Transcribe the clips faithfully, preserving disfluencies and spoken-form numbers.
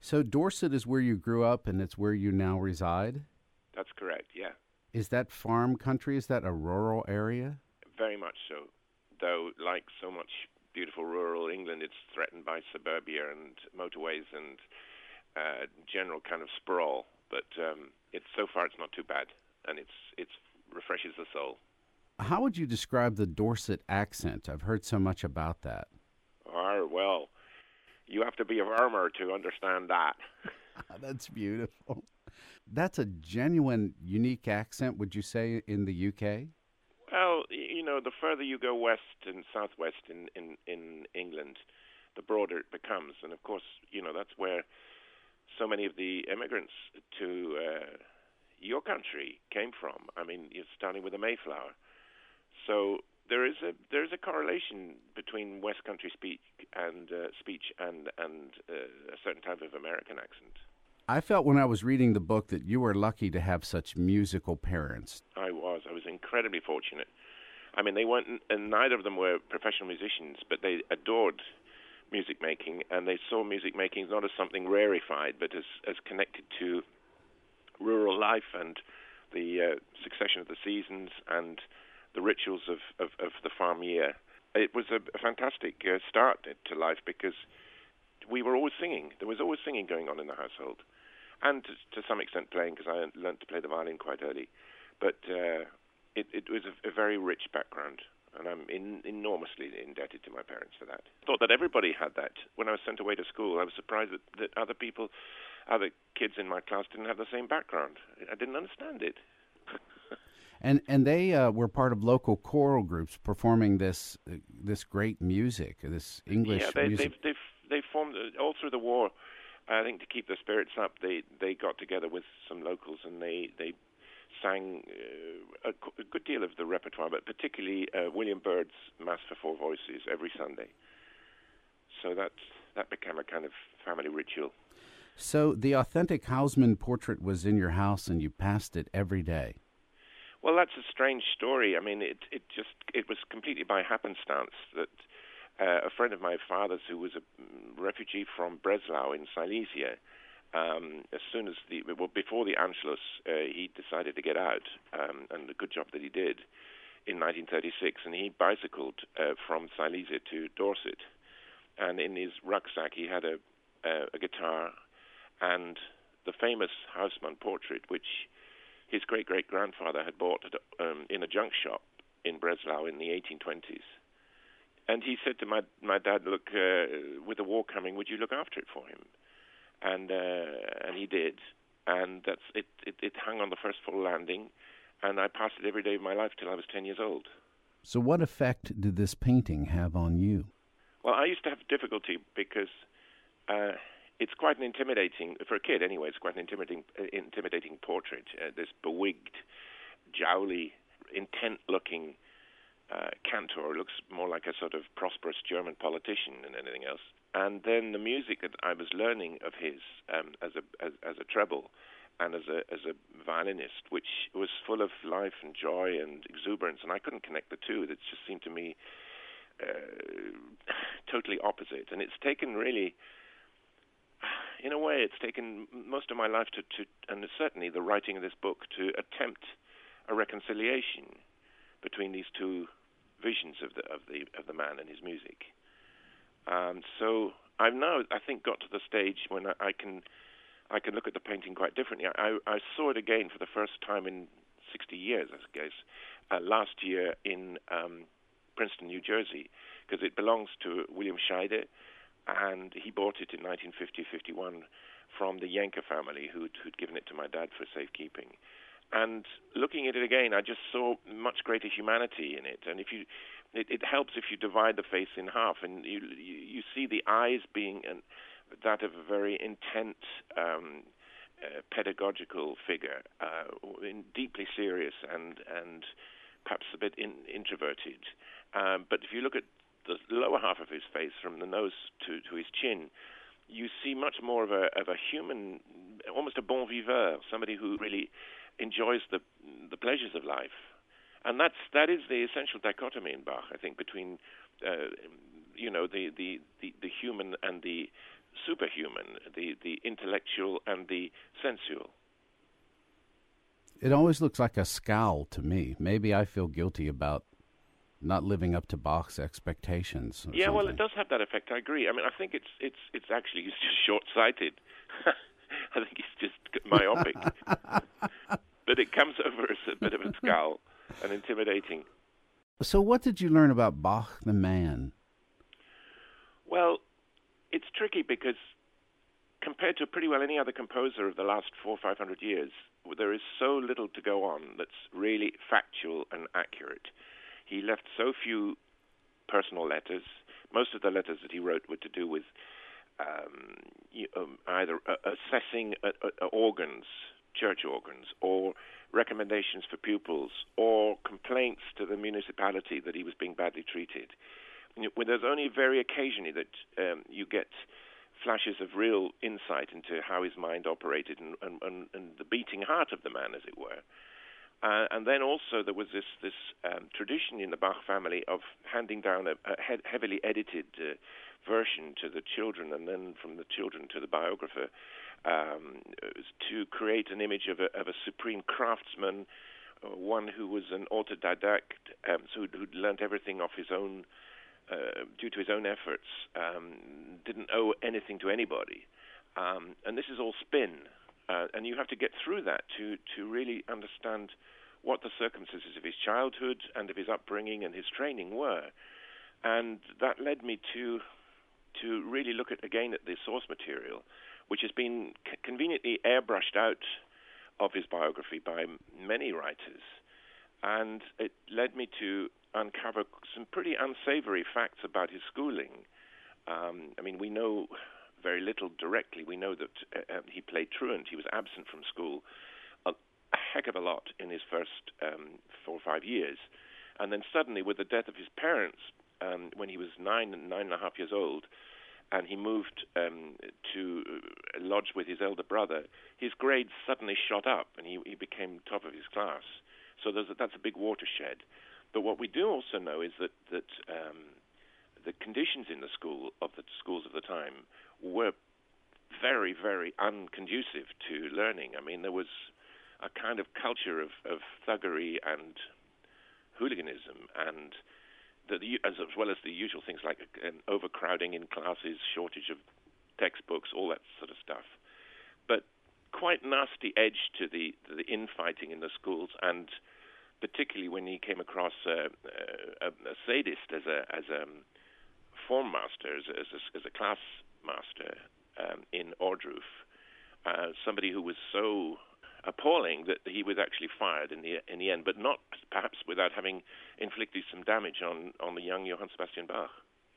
So Dorset is where you grew up and it's where you now reside? That's correct, yeah. Is that farm country? Is that a rural area? Very much so. Though, like so much beautiful rural England, it's threatened by suburbia and motorways and uh, general kind of sprawl. But um, it's so far it's not too bad, and it's it's refreshes the soul. How would you describe the Dorset accent? I've heard so much about that. Ah, well, you have to be a farmer to understand that. That's beautiful. That's a genuine, unique accent, would you say, in the U K? Well, you know, the further you go west and southwest in, in, in England, the broader it becomes. And of course, you know, that's where so many of the immigrants to uh, your country came from. I mean, you're starting with the Mayflower. So there is a there is a correlation between West Country speak and uh, speech and and uh, a certain type of American accent. I felt when I was reading the book that you were lucky to have such musical parents. I was. I was incredibly fortunate. I mean, they weren't, and neither of them were professional musicians, but they adored music making, and they saw music making not as something rarefied, but as, as connected to rural life and the uh, succession of the seasons and the rituals of, of, of the farm year. It was a, a fantastic uh, start to life because we were always singing. There was always singing going on in the household. And to, to some extent playing, because I learned to play the violin quite early. But uh, it, it was a, a very rich background, and I'm in, enormously indebted to my parents for that. I thought that everybody had that. When I was sent away to school, I was surprised that, that other people, other kids in my class didn't have the same background. I didn't understand it. And and they uh, were part of local choral groups performing this uh, this great music, this English yeah, they, music. They've, they've, they formed, uh, all through the war, I think to keep the spirits up, they, they got together with some locals and they, they sang uh, a, a good deal of the repertoire, but particularly uh, William Byrd's Mass for Four Voices every Sunday. So that, that became a kind of family ritual. So the authentic Houseman portrait was in your house and you passed it every day. Well, that's a strange story. I mean, it it just it was completely by happenstance that uh, a friend of my father's, who was a refugee from Breslau in Silesia, um, as soon as the well before the Anschluss, uh, he decided to get out, um, and a good job that he did in nineteen thirty-six. And he bicycled uh, from Silesia to Dorset, and in his rucksack he had a a, a guitar and the famous Houseman portrait, which his great-great-grandfather had bought at, um, in a junk shop in Breslau in the eighteen twenties. And he said to my my dad, look, uh, with the war coming, would you look after it for him? And uh, and he did. And that's it, it, it hung on the first floor landing, and I passed it every day of my life till I was ten years old. So what effect did this painting have on you? Well, I used to have difficulty because uh, it's quite an intimidating, for a kid anyway, it's quite an intimidating, uh, intimidating portrait. Uh, this bewigged, jowly, intent-looking uh, cantor looks more like a sort of prosperous German politician than anything else. And then the music that I was learning of his um, as a as, as a treble and as a as a violinist, which was full of life and joy and exuberance, and I couldn't connect the two. It just seemed to me uh, totally opposite. And it's taken really, in a way, it's taken most of my life to, to, and certainly the writing of this book, to attempt a reconciliation between these two visions of the of the of the man and his music. Um, so I've now, I think, got to the stage when I, I can I can look at the painting quite differently. I, I saw it again for the first time in sixty years, I guess, uh, last year in um, Princeton, New Jersey, because it belongs to William Scheide, and he bought it in nineteen fifty fifty-one from the Yenker family, who'd, who'd given it to my dad for safekeeping. And looking at it again, I just saw much greater humanity in it. And if you, it, it helps if you divide the face in half, and you you, you see the eyes being an, that of a very intent, um, uh, pedagogical figure, uh, in, deeply serious and and perhaps a bit in, introverted. Um, but if you look at the lower half of his face, from the nose to, to his chin, you see much more of a of a human, almost a bon viveur, somebody who really enjoys the the pleasures of life. And that's that is the essential dichotomy in Bach, I think, between uh, you know the, the, the, the human and the superhuman, the, the intellectual and the sensual. It always looks like a scowl to me. Maybe I feel guilty about not living up to Bach's expectations. Yeah, something. well, it does have that effect. I agree. I mean, I think it's it's it's actually he's just short-sighted. I think he's just myopic. But it comes over as a bit of a scowl and intimidating. So, what did you learn about Bach the man? Well, it's tricky because compared to pretty well any other composer of the last four or five hundred years, there is so little to go on that's really factual and accurate. He left so few personal letters. Most of the letters that he wrote were to do with um, you, um, either uh, assessing uh, uh, organs, church organs, or recommendations for pupils, or complaints to the municipality that he was being badly treated. You know, when there's only very occasionally that um, you get flashes of real insight into how his mind operated and, and, and, and the beating heart of the man, as it were. Uh, and then also there was this this um, tradition in the Bach family of handing down a, a he- heavily edited uh, version to the children, and then from the children to the biographer, um, to create an image of a, of a supreme craftsman, uh, one who was an autodidact, um, so who'd, who'd learnt everything off his own, uh, due to his own efforts, um, didn't owe anything to anybody. Um, and this is all spin. Uh, and you have to get through that to, to really understand what the circumstances of his childhood and of his upbringing and his training were. And that led me to to really look at again at the source material, which has been c- conveniently airbrushed out of his biography by many writers. And it led me to uncover some pretty unsavory facts about his schooling. Um, I mean, we know very little directly. We know that uh, he played truant. He was absent from school a, a heck of a lot in his first um, four or five years. And then suddenly, with the death of his parents, um, when he was nine and nine and a half years old, and he moved um, to lodge with his elder brother, his grades suddenly shot up, and he, he became top of his class. So there's a, that's a big watershed. But what we do also know is that that um, the conditions in the school of the schools of the time were very, very unconducive to learning. I mean, there was a kind of culture of, of thuggery and hooliganism, and the, as, as well as the usual things like um, overcrowding in classes, shortage of textbooks, all that sort of stuff. But quite nasty edge to the, to the infighting in the schools, and particularly when he came across uh, a, a sadist as a as a form master, as a, as a, as a class master um, in Ohrdruf, uh, somebody who was so appalling that he was actually fired in the in the end, but not perhaps without having inflicted some damage on, on the young Johann Sebastian Bach.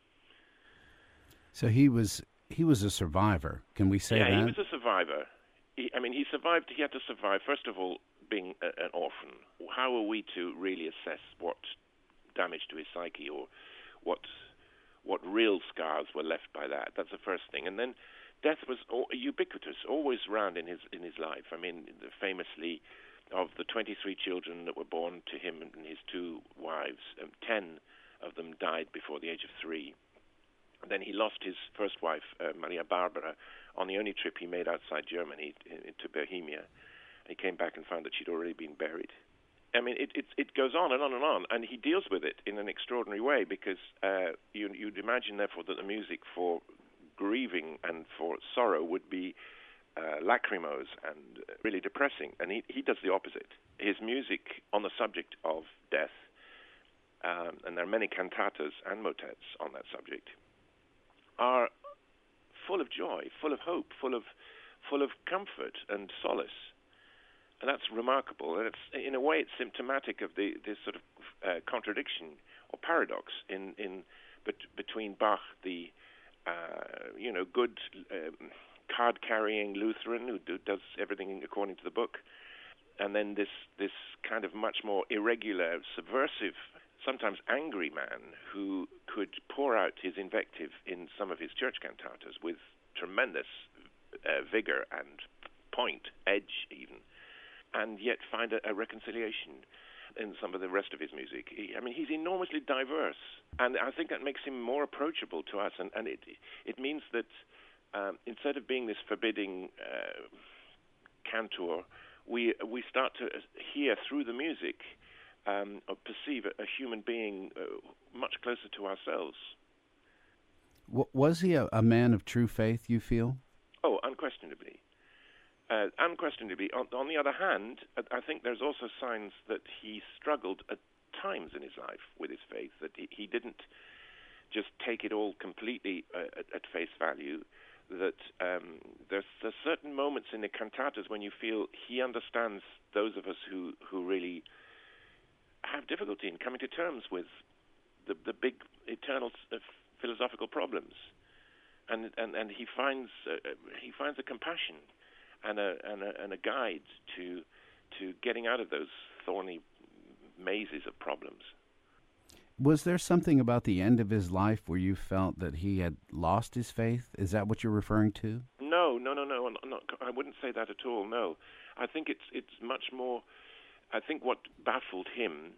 So he was he was a survivor. Can we say yeah, that? Yeah, he was a survivor. He, I mean, he survived. He had to survive. First of all, being a, an orphan. How are we to really assess what damage to his psyche or what what real scars were left by that? That's the first thing. And then death was ubiquitous, always around in his in his life. I mean, famously, of the twenty-three children that were born to him and his two wives, um, ten of them died before the age of three. And then he lost his first wife, uh, Maria Barbara, on the only trip he made outside Germany to Bohemia. He came back and found that she'd already been buried. I mean, it, it, it goes on and on and on, and he deals with it in an extraordinary way because uh, you, you'd imagine, therefore, that the music for grieving and for sorrow would be uh, lachrymose and really depressing, and he, he does the opposite. His music on the subject of death, um, and there are many cantatas and motets on that subject, are full of joy, full of hope, full of full of comfort and solace. And that's remarkable, and it's in a way it's symptomatic of the this sort of uh, contradiction or paradox in in bet, between Bach, the uh, you know good um, card-carrying Lutheran who do, does everything according to the book, and then this this kind of much more irregular, subversive, sometimes angry man who could pour out his invective in some of his church cantatas with tremendous uh, vigor and point, edge even, and yet find a, a reconciliation in some of the rest of his music. He, I mean, he's enormously diverse, and I think that makes him more approachable to us, and, and it it means that um, instead of being this forbidding uh, cantor, we we start to hear through the music um, or perceive a, a human being uh, much closer to ourselves. W- was he a, a man of true faith, you feel? Oh, unquestionably. Uh, unquestionably. On, on the other hand, I think there's also signs that he struggled at times in his life with his faith, that he, he didn't just take it all completely uh, at, at face value, that um, there's, there's certain moments in the cantatas when you feel he understands those of us who, who really have difficulty in coming to terms with the, the big eternal uh, philosophical problems. And, and, and he finds uh, he finds a compassion and a, and a and a guide to to getting out of those thorny mazes of problems. Was there something about the end of his life where you felt that he had lost his faith? Is that what you're referring to? No, no, no, no. Not, I wouldn't say that at all. No, I think it's it's much more. I think what baffled him,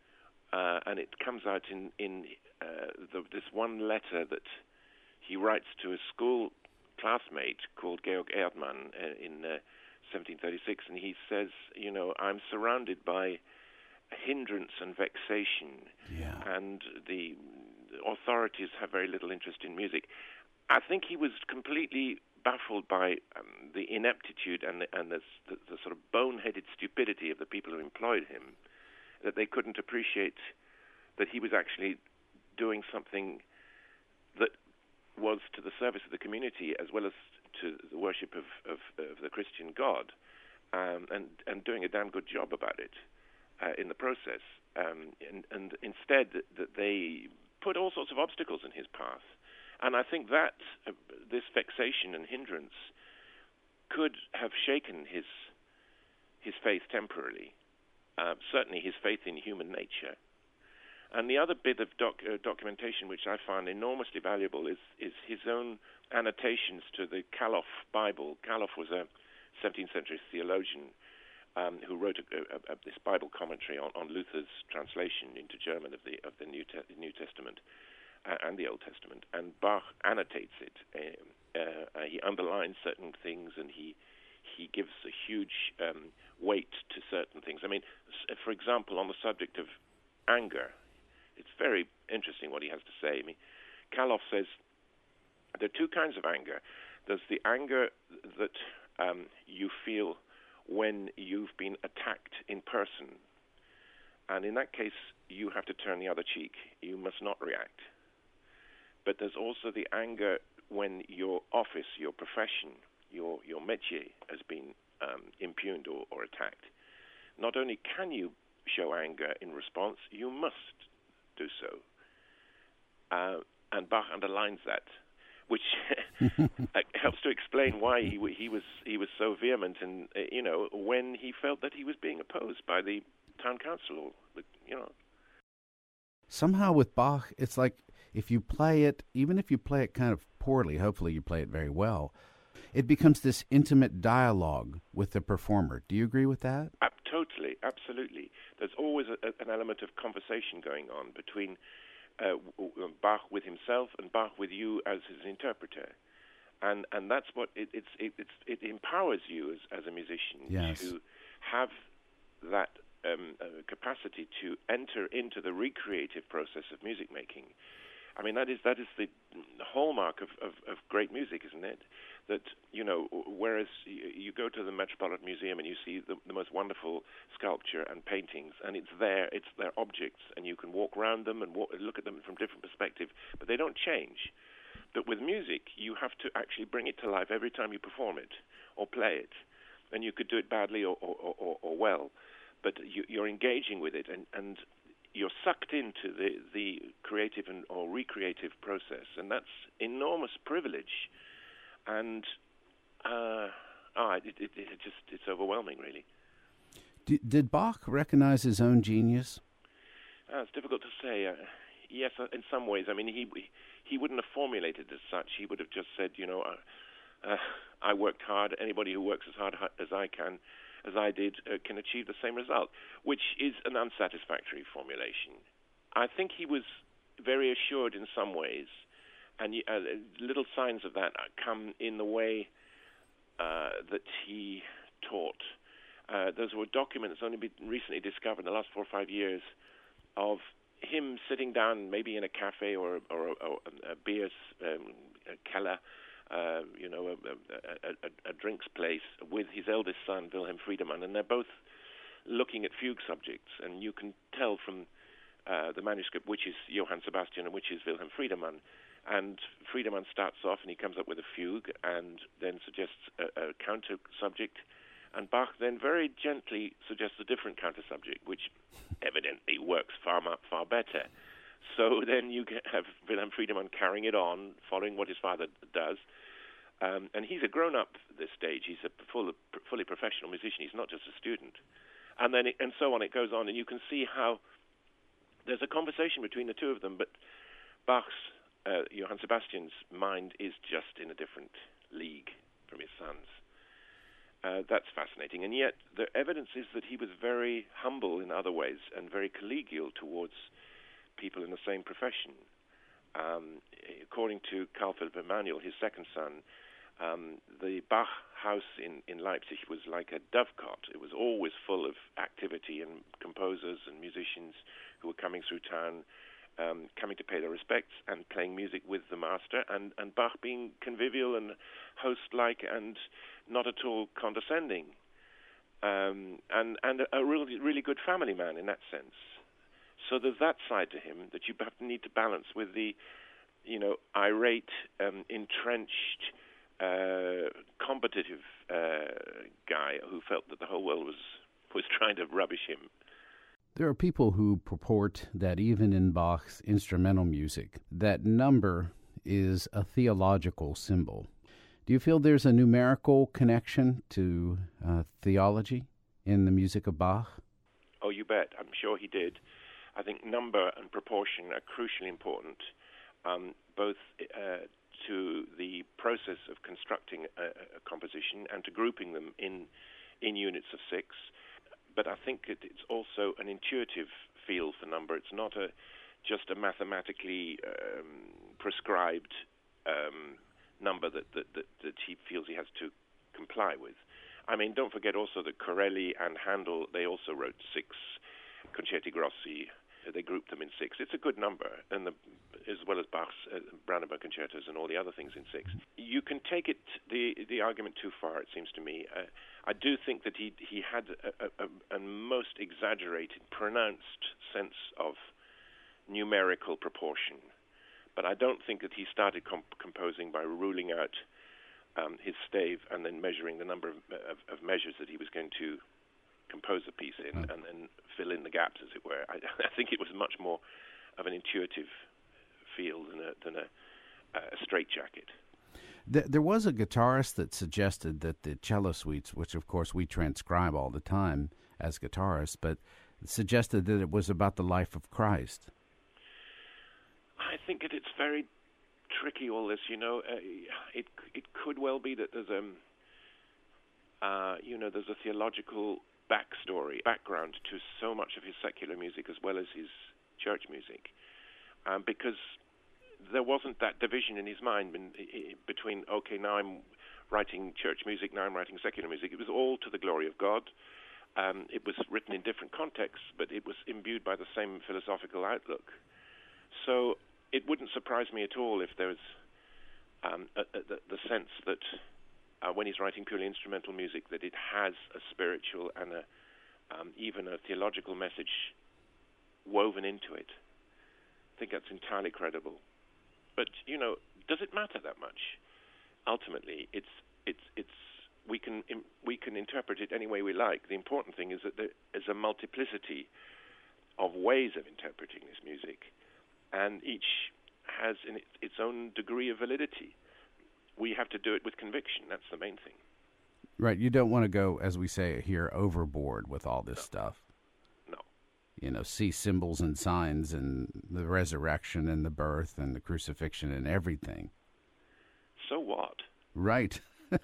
uh, and it comes out in in uh, the, this one letter that he writes to a school classmate called Georg Erdmann uh, in uh, seventeen thirty-six, and he says, you know, I'm surrounded by hindrance and vexation, yeah. and the authorities have very little interest in music. I think he was completely baffled by um, the ineptitude and, the, and the, the, the sort of boneheaded stupidity of the people who employed him, that they couldn't appreciate that he was actually doing something that was to the service of the community as well as to the worship of, of, of the Christian God, um, and, and doing a damn good job about it. Uh, in the process, um, and, and instead that they put all sorts of obstacles in his path. And I think that uh, this vexation and hindrance could have shaken his his faith temporarily, uh, certainly his faith in human nature. And the other bit of doc, uh, documentation which I found enormously valuable is, is his own annotations to the Kaloff Bible. Kaloff was a seventeenth century theologian Um, who wrote a, a, a, this Bible commentary on, on Luther's translation into German of the of the New, Te- New Testament uh, and the Old Testament, and Bach annotates it. Uh, uh, he underlines certain things, and he he gives a huge um, weight to certain things. I mean, for example, on the subject of anger, it's very interesting what he has to say. I mean, Kaloff says there are two kinds of anger. There's the anger that um, you feel when you've been attacked in person. And in that case, you have to turn the other cheek. You must not react. But there's also the anger when your office, your profession, your, your métier has been um, impugned or, or attacked. Not only can you show anger in response, you must do so. Uh, and Bach underlines that, which helps to explain why he he was he was so vehement, and uh, you know, when he felt that he was being opposed by the town council, or the, you know. Somehow with Bach, it's like if you play it, even if you play it kind of poorly, hopefully you play it very well, it becomes this intimate dialogue with the performer. Do you agree with that? Uh, totally, absolutely. There's always a, a, an element of conversation going on between Uh, Bach with himself and Bach with you as his interpreter, and and that's what it, it's it, it's it empowers you as, as a musician yes. to have that um, uh, capacity to enter into the recreative process of music making. I mean, that is that is the hallmark of, of, of great music, isn't it? That, you know, whereas you, you go to the Metropolitan Museum and you see the, the most wonderful sculpture and paintings, and it's there, it's their objects, and you can walk around them and walk, look at them from different perspectives, but they don't change. But with music, you have to actually bring it to life every time you perform it or play it, and you could do it badly or, or, or, or well, but you, you're engaging with it, and, and you're sucked into the, the creative and or recreative process, and that's enormous privilege. And uh, oh, it, it, it just it's overwhelming, really. D- did Bach recognize his own genius? Uh, it's difficult to say. Uh, yes, uh, in some ways. I mean, he he wouldn't have formulated it as such. He would have just said, you know, uh, uh, I worked hard. Anybody who works as hard as I can, as I did, uh, can achieve the same result, which is an unsatisfactory formulation. I think he was very assured in some ways, and uh, little signs of that come in the way uh, that he taught. Uh, those were documents only been recently discovered in the last four or five years of him sitting down maybe in a cafe or, or, or a beer's um, a keller, uh, you know, a, a, a, a drinks place with his eldest son, Wilhelm Friedemann, and they're both looking at fugue subjects, and you can tell from uh, the manuscript which is Johann Sebastian and which is Wilhelm Friedemann. And Friedemann starts off and he comes up with a fugue and then suggests a, a counter subject, and Bach then very gently suggests a different counter subject, which evidently works far far better. So then you have Wilhelm Friedemann carrying it on, following what his father does. Um, and he's a grown-up at this stage. He's a full, fully professional musician. He's not just a student. And then it, and so on, it goes on. And you can see how there's a conversation between the two of them, but Bach's, uh, Johann Sebastian's mind is just in a different league from his son's. Uh, that's fascinating. And yet the evidence is that he was very humble in other ways and very collegial towards people in the same profession. Um, according to Carl Philipp Emanuel, his second son, um, the Bach house in, in Leipzig was like a dovecot. It was always full of activity and composers and musicians who were coming through town, um, coming to pay their respects and playing music with the master, and, and Bach being convivial and host-like and not at all condescending, um, and, and a, a really, really good family man in that sense. So there's that side to him that you have to need to balance with the, you know, irate, um, entrenched, uh, competitive uh, guy who felt that the whole world was, was trying to rubbish him. There are people who purport that even in Bach's instrumental music, that number is a theological symbol. Do you feel there's a numerical connection to uh, theology in the music of Bach? Oh, you bet. I'm sure he did. I think number and proportion are crucially important, um, both uh, to the process of constructing a, a composition and to grouping them in in units of six. But I think it, it's also an intuitive feel for number. It's not a just a mathematically um, prescribed um, number that, that, that, that he feels he has to comply with. I mean, don't forget also that Corelli and Handel, they also wrote six concerti grossi. They grouped them in six. It's a good number, and the, as well as Bach's uh, Brandenburg concertos and all the other things in six. You can take it the the argument too far, it seems to me. Uh, I do think that he he had a, a, a most exaggerated, pronounced sense of numerical proportion, but I don't think that he started comp- composing by ruling out um, his stave and then measuring the number of, of, of measures that he was going to compose a piece in, and then fill in the gaps, as it were. I, I think it was much more of an intuitive feel than a, than a, a straitjacket. There was a guitarist that suggested that the cello suites, which of course we transcribe all the time as guitarists, but suggested that it was about the life of Christ. I think that it's very tricky, all this, you know. Uh, it it could well be that there's um uh you know there's a theological backstory, background to so much of his secular music as well as his church music, um, because there wasn't that division in his mind in, in, between, okay, now I'm writing church music, now I'm writing secular music. It was all to the glory of God. Um, it was written in different contexts, but it was imbued by the same philosophical outlook. So it wouldn't surprise me at all if there was um, a, a, the, the sense that Uh, when he's writing purely instrumental music, that it has a spiritual and a, um, even a theological message woven into it. I think that's entirely credible. But, you know, does it matter that much? Ultimately, it's it's it's we can we can interpret it any way we like. The important thing is that there is a multiplicity of ways of interpreting this music, and each has in it, its own degree of validity. We have to do it with conviction. That's the main thing. Right. You don't want to go, as we say here, overboard with all this No. stuff. No. You know, see symbols and signs and the resurrection and the birth and the crucifixion and everything. So what? Right.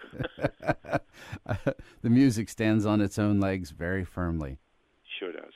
The music stands on its own legs very firmly. Sure does.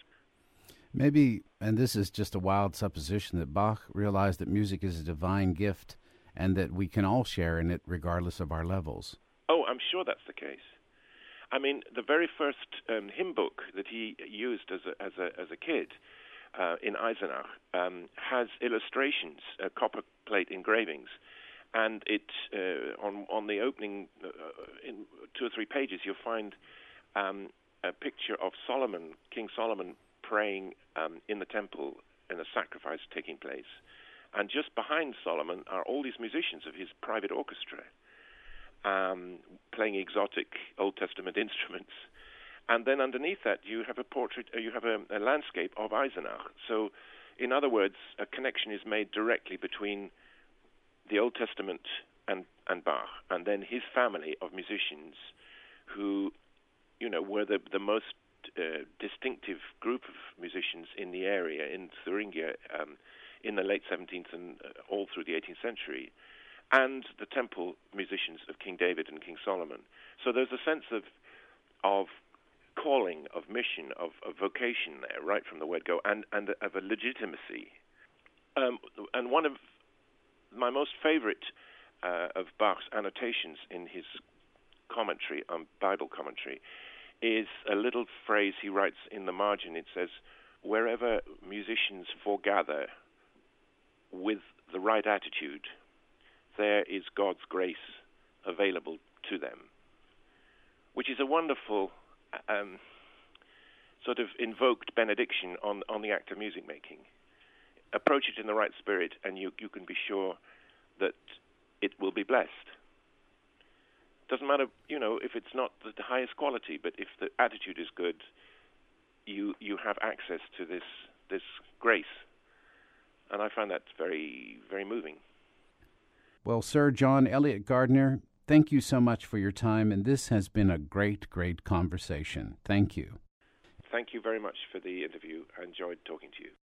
Maybe, and this is just a wild supposition, that Bach realized that music is a divine gift and that we can all share in it regardless of our levels. Oh, I'm sure that's the case. I mean, the very first um, hymn book that he used as a, as a, as a kid uh, in Eisenach um, has illustrations, uh, copper plate engravings, and it uh, on on the opening uh, in two or three pages you'll find um, a picture of Solomon, King Solomon, praying um, in the temple and a sacrifice taking place, and just behind Solomon are all these musicians of his private orchestra. Um, playing exotic Old Testament instruments, and then underneath that you have a portrait, uh, you have a, a landscape of Eisenach. So, in other words, a connection is made directly between the Old Testament and, and Bach, and then his family of musicians, who, you know, were the the most uh, distinctive group of musicians in the area in Thuringia um, in the late seventeenth and uh, all through the eighteenth century. And the temple musicians of King David and King Solomon. So there's a sense of of calling, of mission, of, of vocation there, right from the word go, and, and of a legitimacy. Um, and one of my most favorite uh, of Bach's annotations in his commentary, um, Bible commentary, is a little phrase he writes in the margin. It says, "Wherever musicians foregather with the right attitude, there is God's grace available to them," which is a wonderful um, sort of invoked benediction on, on the act of music making. Approach it in the right spirit, and you, you can be sure that it will be blessed. Doesn't matter, you know, if it's not the highest quality, but if the attitude is good, you you have access to this this grace, and I find that very very moving. Well, Sir John Eliot Gardiner, thank you so much for your time, and this has been a great, great conversation. Thank you. Thank you very much for the interview. I enjoyed talking to you.